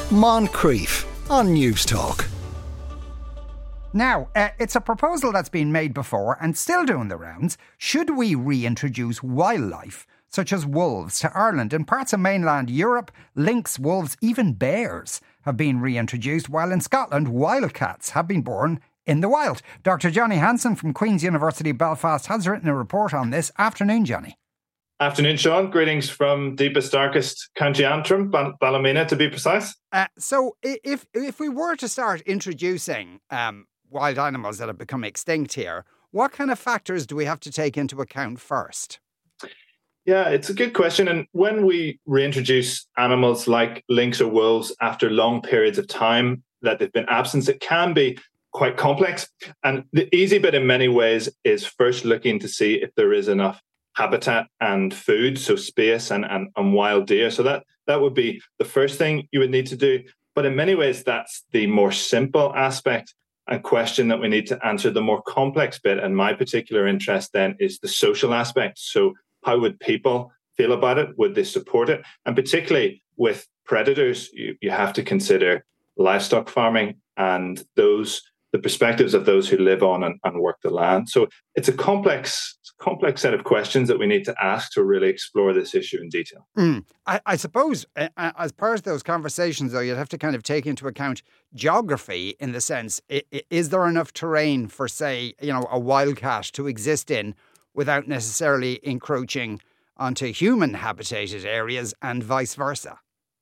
Moncrief on News Talk. Now, it's a proposal that's been made before and still doing the rounds. Should we reintroduce wildlife, such as wolves, to Ireland? In parts of mainland Europe, lynx, wolves, even bears have been reintroduced, while in Scotland, wildcats have been born in the wild. Dr. Johnny Hanson from Queen's University Belfast has written a report on this. Afternoon, Johnny. Afternoon, Sean. Greetings from deepest, darkest County Antrim, Ballymena to be precise. So if we were to start introducing wild animals that have become extinct here, what kind of factors do we have to take into account first? Yeah, it's a good question. And when we reintroduce animals like lynx or wolves after long periods of time that they've been absent, it can be quite complex. And the easy bit in many ways is first looking to see if there is enough habitat and food, so space and wild deer. So that would be the first thing you would need to do. But in many ways, that's the more simple aspect and question that we need to answer. The more complex bit, and my particular interest then, is the social aspect. So how would people feel about it? Would they support it? And particularly with predators, you have to consider livestock farming and the perspectives of those who live on and work the land. So it's a complex set of questions that we need to ask to really explore this issue in detail. I suppose as part of those conversations, though, you'd have to kind of take into account geography in the sense, is there enough terrain for, say, a wildcat to exist in without necessarily encroaching onto human habitated areas and vice versa?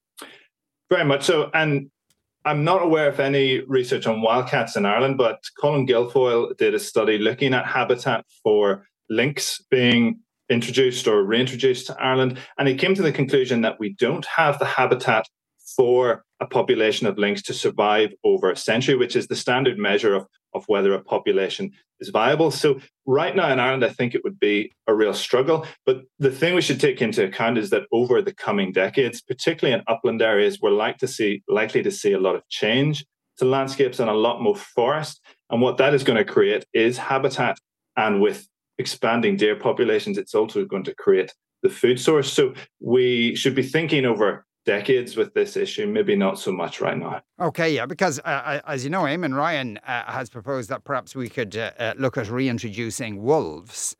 Very much so. And I'm not aware of any research on wildcats in Ireland, but Colin Guilfoyle did a study looking at habitat for lynx being introduced or reintroduced to Ireland. And he came to the conclusion that we don't have the habitat for a population of lynx to survive over a century, which is the standard measure of whether a population is viable. So right now in Ireland, I think it would be a real struggle. But the thing we should take into account is that over the coming decades, particularly in upland areas, we're likely to see a lot of change to landscapes and a lot more forest. And what that is going to create is habitat. And with expanding deer populations, it's also going to create the food source. So we should be thinking over decades with this issue, maybe not so much right now. Okay, yeah, because as you know, Eamon Ryan has proposed that perhaps we could look at reintroducing wolves.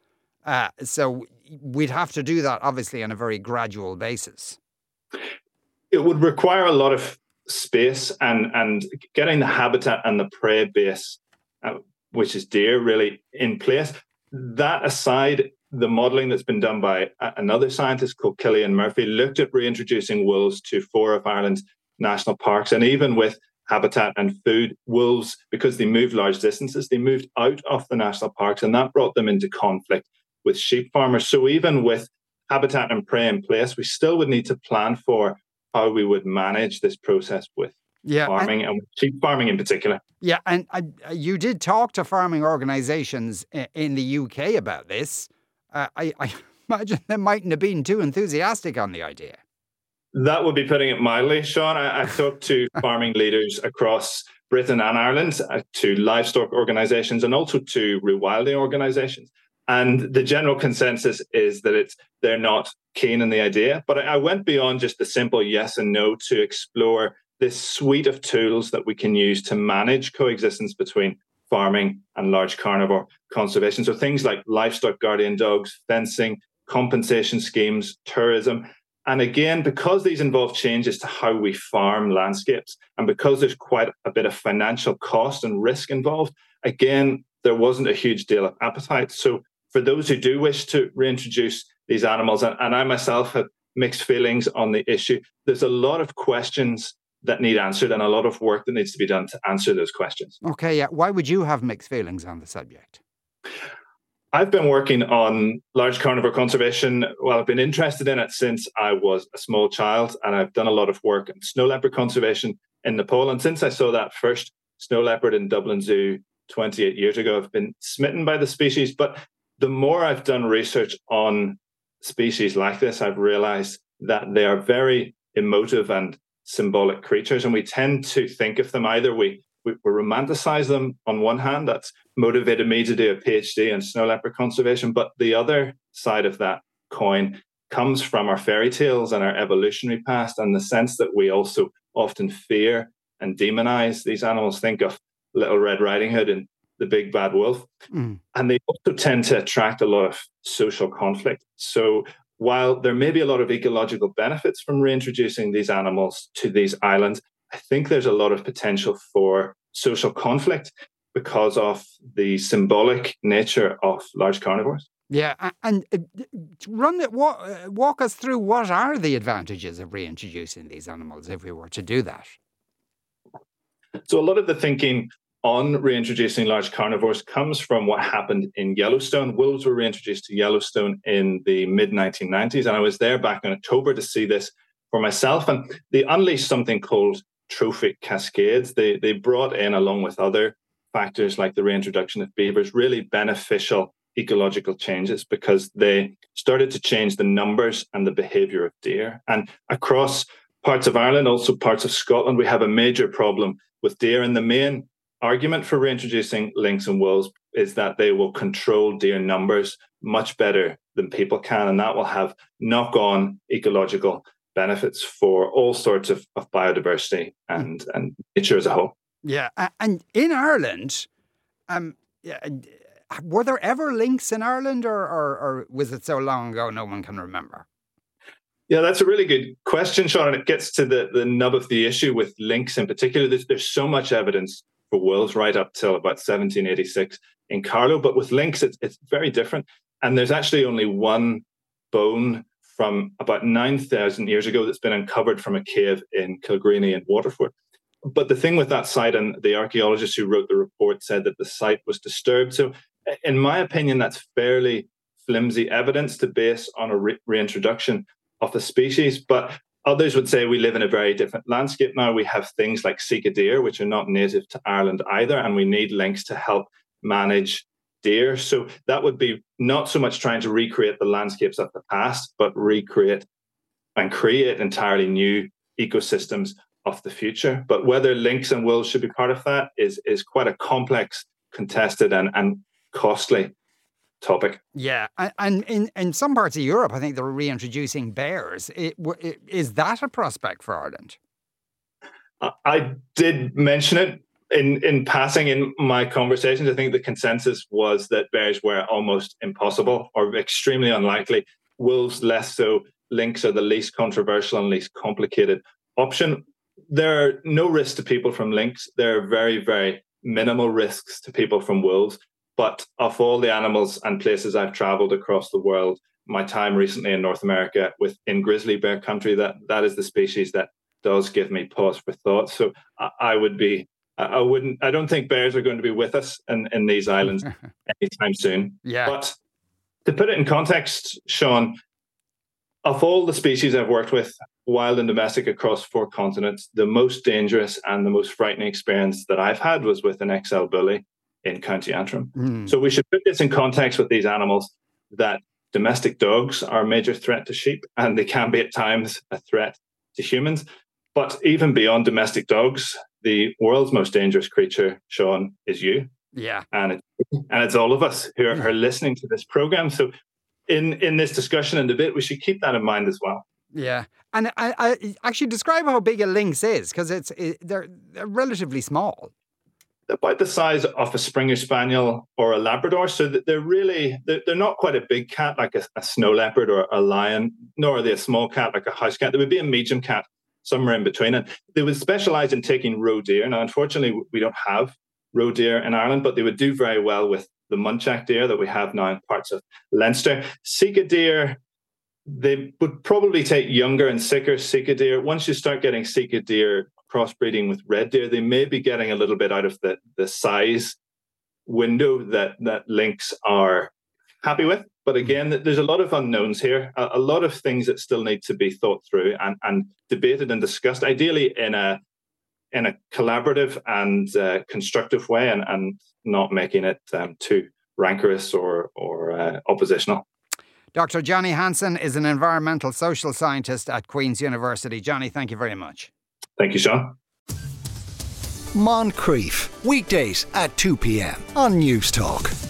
So we'd have to do that, obviously, on a very gradual basis. It would require a lot of space and getting the habitat and the prey base, which is deer, really in place. That aside, the modelling that's been done by another scientist called Killian Murphy looked at reintroducing wolves to 4 of Ireland's national parks. And even with habitat and food, wolves, because they moved large distances, they moved out of the national parks, and that brought them into conflict with sheep farmers. So even with habitat and prey in place, we still would need to plan for how we would manage this process with farming and sheep farming in particular. Yeah, and you did talk to farming organisations in the UK about this. I imagine they mightn't have been too enthusiastic on the idea. That would be putting it mildly, Sean. I talked to farming leaders across Britain and Ireland, to livestock organisations and also to rewilding organisations. And the general consensus is that they're not keen on the idea. But I went beyond just the simple yes and no to explore this suite of tools that we can use to manage coexistence between farming and large carnivore conservation. So things like livestock guardian dogs, fencing, compensation schemes, tourism. And again, because these involve changes to how we farm landscapes, and because there's quite a bit of financial cost and risk involved, again, there wasn't a huge deal of appetite. So for those who do wish to reintroduce these animals, and I myself have mixed feelings on the issue, there's a lot of questions that need answered and a lot of work that needs to be done to answer those questions. Okay, yeah. Why would you have mixed feelings on the subject? I've been working on large carnivore conservation. Well, I've been interested in it since I was a small child, and I've done a lot of work in snow leopard conservation in Nepal. And since I saw that first snow leopard in Dublin Zoo 28 years ago, I've been smitten by the species. But the more I've done research on species like this, I've realized that they are very emotive and symbolic creatures, and we tend to think of them either we romanticize them on one hand. That's motivated me to do a PhD in snow leopard conservation, but the other side of that coin comes from our fairy tales and our evolutionary past, and the sense that we also often fear and demonize these animals. Think of Little Red Riding Hood and the big bad wolf. And they also tend to attract a lot of social conflict. So while there may be a lot of ecological benefits from reintroducing these animals to these islands, I think there's a lot of potential for social conflict because of the symbolic nature of large carnivores. Yeah, and walk us through what are the advantages of reintroducing these animals if we were to do that? So a lot of the thinking on reintroducing large carnivores comes from what happened in Yellowstone. Wolves were reintroduced to Yellowstone in the mid-1990s, and I was there back in October to see this for myself. And they unleashed something called trophic cascades. They brought in, along with other factors like the reintroduction of beavers, really beneficial ecological changes because they started to change the numbers and the behavior of deer. And across parts of Ireland, also parts of Scotland, we have a major problem with deer. And the main argument for reintroducing lynx and wolves is that they will control deer numbers much better than people can. And that will have knock-on ecological benefits for all sorts of biodiversity and nature as a whole. Yeah. And in Ireland, were there ever lynx in Ireland or was it so long ago no one can remember? Yeah, that's a really good question, Sean. And it gets to the nub of the issue with lynx in particular. There's so much evidence for wolves right up till about 1786 in Carlow. But with lynx, it's very different. And there's actually only one bone from about 9,000 years ago that's been uncovered from a cave in Kilgreeny in Waterford. But the thing with that site, and the archaeologist who wrote the report said that the site was disturbed. So in my opinion, that's fairly flimsy evidence to base on a reintroduction of a species. But others would say we live in a very different landscape now. We have things like sika deer, which are not native to Ireland either, and we need lynx to help manage deer. So that would be not so much trying to recreate the landscapes of the past, but recreate and create entirely new ecosystems of the future. But whether lynx and wolves should be part of that is quite a complex, contested and costly topic. Yeah, and in some parts of Europe, I think they're reintroducing bears. Is that a prospect for Ireland? I did mention it in passing in my conversations. I think the consensus was that bears were almost impossible or extremely unlikely. Wolves less so. Lynx are the least controversial and least complicated option. There are no risks to people from lynx. There are very, very minimal risks to people from wolves. But of all the animals and places I've traveled across the world, my time recently in North America in grizzly bear country, that is the species that does give me pause for thought. So I don't think bears are going to be with us in these islands anytime soon. Yeah. But to put it in context, Sean, of all the species I've worked with, wild and domestic across 4 continents, the most dangerous and the most frightening experience that I've had was with an XL bully in County Antrim. So we should put this in context with these animals, that domestic dogs are a major threat to sheep, and they can be at times a threat to humans. But even beyond domestic dogs, the world's most dangerous creature, Sean, is you. Yeah. And it's all of us who are listening to this program. So in this discussion and debate, we should keep that in mind as well. Yeah. And I actually describe how big a lynx is, because they're relatively small. About the size of a Springer Spaniel or a Labrador, so that they're not quite a big cat like a snow leopard or a lion, nor are they a small cat like a house cat. They would be a medium cat, somewhere in between. And they would specialize in taking roe deer. Now, unfortunately, we don't have roe deer in Ireland, but they would do very well with the muntjac deer that we have now in parts of Leinster. Sika deer, they would probably take younger and sicker sika deer. Once you start getting sika deer crossbreeding with red deer, they may be getting a little bit out of the size window that lynx are happy with. But again, there's a lot of unknowns here, a lot of things that still need to be thought through and debated and discussed, ideally in a collaborative and constructive way, and not making it too rancorous or oppositional. Dr. Johnny Hanson is an environmental social scientist at Queen's University. Johnny, thank you very much. Thank you, Sean. Moncrief, weekdays at 2 p.m. on News Talk.